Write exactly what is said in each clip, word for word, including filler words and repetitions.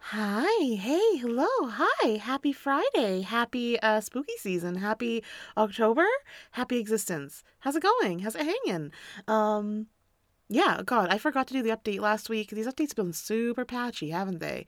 Hi, hey, hello, hi, happy Friday, happy uh, spooky season, happy October, happy existence. How's it going? How's it hanging? Um, yeah, God, I forgot to do the update last week. These updates have been super patchy, haven't they?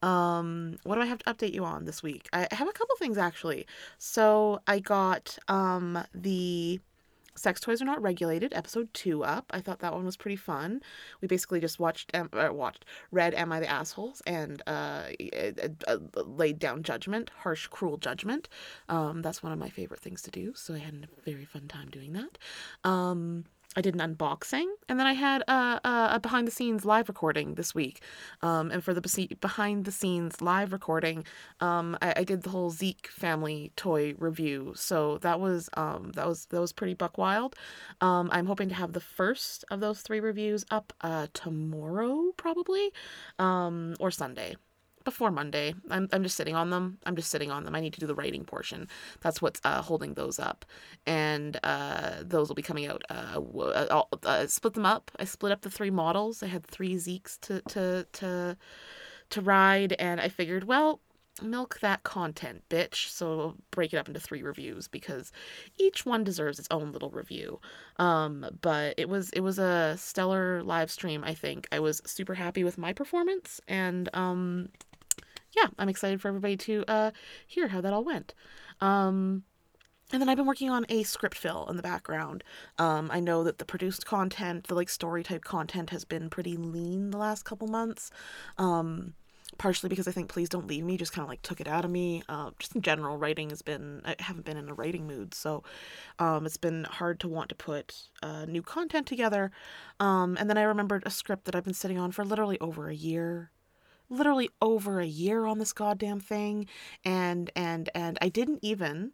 Um, what do I have to update you on this week? I have a couple things actually. So I got um the Sex Toys Are Not Regulated, episode two up. I thought that one was pretty fun. We basically just watched, um, uh, watched, read Am I the Assholes and uh, uh, uh, laid down judgment, harsh, cruel judgment. Um, that's one of my favorite things to do, so I had a very fun time doing that. Um, I did an unboxing, and then I had a, a, a behind the scenes live recording this week. Um, and for the behind the scenes live recording, um, I, I did the whole Zeke family toy review. So that was um, that was that was pretty buck wild. Um, I'm hoping to have the first of those three reviews up uh, tomorrow, probably, um, or Sunday. Before Monday. I'm, I'm just sitting on them. I'm just sitting on them. I need to do the writing portion. That's what's uh, holding those up. And uh, those will be coming out. Uh, I'll uh, split them up. I split up the three models. I had three Zeeks to, to, to, to ride. And I figured, well, milk that content, bitch. So we'll break it up into three reviews because each one deserves its own little review. Um, but it was it was a stellar live stream, I think. I was super happy with my performance and um yeah, I'm excited for everybody to uh, hear how that all went. Um, and then I've been working on a script fill in the background. Um, I know that the produced content, the like story type content, has been pretty lean the last couple months. Um, partially because I think Please Don't Leave Me just kind of like took it out of me. Uh, just in general, writing has been, I haven't been in a writing mood. So um, it's been hard to want to put uh, new content together. Um, and then I remembered a script that I've been sitting on for literally over a year literally over a year on this goddamn thing and and and I didn't even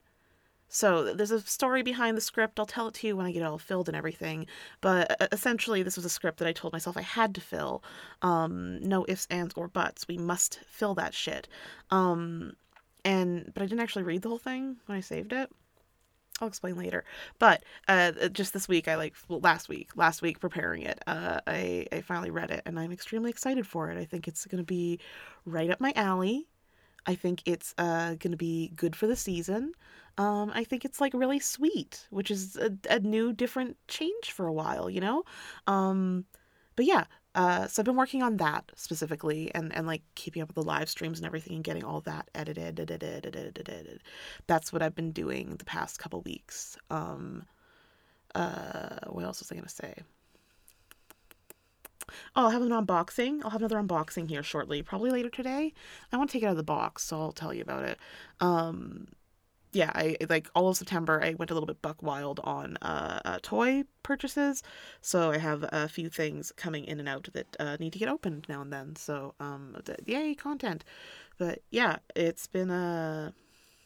so there's a story behind the script. I'll tell it to you when I get it all filled and everything. But uh, essentially, this was a script that I told myself I had to fill. Um, no ifs, ands, or buts. We must fill that shit. Um, and but I didn't actually read the whole thing when I saved it. I'll explain later. But uh, just this week, I like well, last week, last week preparing it, uh, I I finally read it, and I'm extremely excited for it. I think it's gonna be right up my alley. I think it's uh gonna be good for the season. Um, I think it's like really sweet, which is a, a new, different change for a while, you know. Um, but yeah, uh, so I've been working on that specifically, and and like keeping up with the live streams and everything, and getting all that edited, edited, edited, edited. edited. That's what I've been doing the past couple weeks. Um, uh, what else was I gonna say? Oh, I'll have an unboxing. I'll have another unboxing here shortly, probably later today. I want to take it out of the box, so I'll tell you about it. Um, yeah, I like all of September. I went a little bit buck wild on uh, uh, toy purchases, so I have a few things coming in and out that uh, need to get opened now and then. So, um, the, yay, content! But yeah, it's been a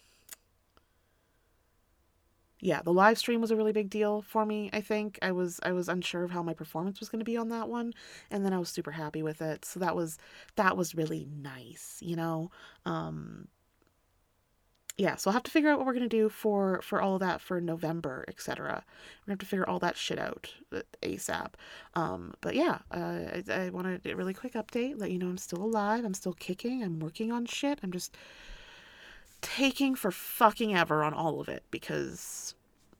yeah, the live stream was a really big deal for me. I think I was I was unsure of how my performance was going to be on that one, and then I was super happy with it. So that was that was really nice, you know. Um, yeah, so I'll have to figure out what we're gonna do for for all of that for November, et cetera. We're gonna have to figure all that shit out uh, ASAP. Um, but yeah, uh, I, I wanted a really quick update, let you know I'm still alive, I'm still kicking, I'm working on shit. I'm just taking for fucking ever on all of it because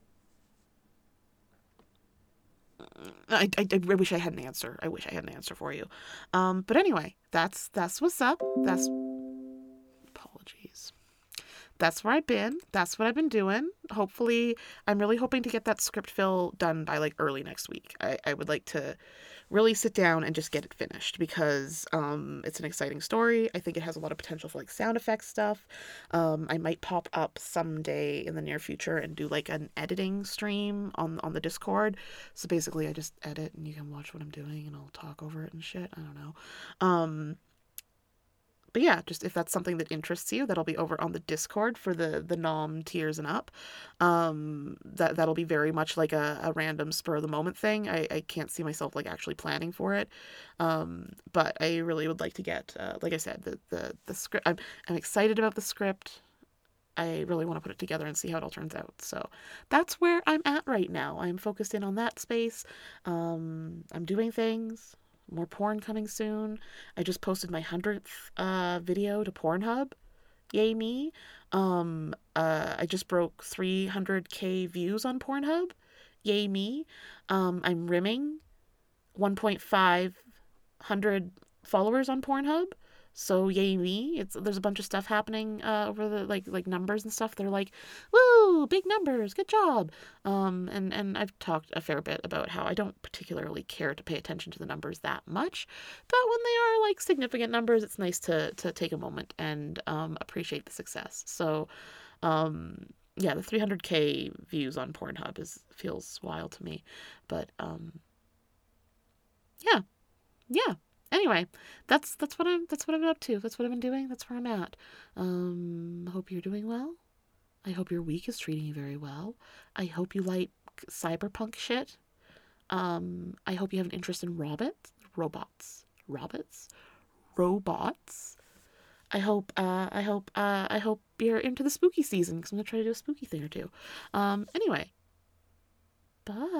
I, I, I wish I had an answer. I wish I had an answer for you. Um, but anyway, that's that's what's up. That's apologies. That's where I've been. That's what I've been doing. Hopefully, I'm really hoping to get that script fill done by like early next week. I, I would like to really sit down and just get it finished because um, it's an exciting story. I think it has a lot of potential for like sound effects stuff. Um, I might pop up someday in the near future and do like an editing stream on on the Discord. So basically, I just edit and you can watch what I'm doing and I'll talk over it and shit. I don't know. Um, but yeah, just if that's something that interests you, that'll be over on the Discord for the the nom tiers and up. Um, that that'll be very much like a, a random spur of the moment thing. I, I can't see myself like actually planning for it. Um, but I really would like to get, uh, like I said, the the the script. I'm I'm excited about the script. I really want to put it together and see how it all turns out. So that's where I'm at right now. I'm focused in on that space. Um, I'm doing things. More porn coming soon. I just posted my hundredth uh, video to Pornhub. Yay me. Um, uh, I just broke three hundred k views on Pornhub. Yay me. Um, I'm rimming one point five hundred followers on Pornhub. So yay me. It's there's a bunch of stuff happening uh, over the like like numbers and stuff. They're like, woo, big numbers, good job. Um, and and I've talked a fair bit about how I don't particularly care to pay attention to the numbers that much, but when they are like significant numbers, it's nice to to take a moment and um, appreciate the success. So, um, yeah, the three hundred k views on Pornhub is feels wild to me, but um, yeah, yeah. Anyway, that's that's what I'm that's what I'm up to. That's what I've been doing. That's where I'm at. Um, hope you're doing well. I hope your week is treating you very well. I hope you like cyberpunk shit. Um, I hope you have an interest in robots, robots, robots, robots. I hope uh, I hope uh, I hope you're into the spooky season because I'm gonna try to do a spooky thing or two. Um, anyway, bye.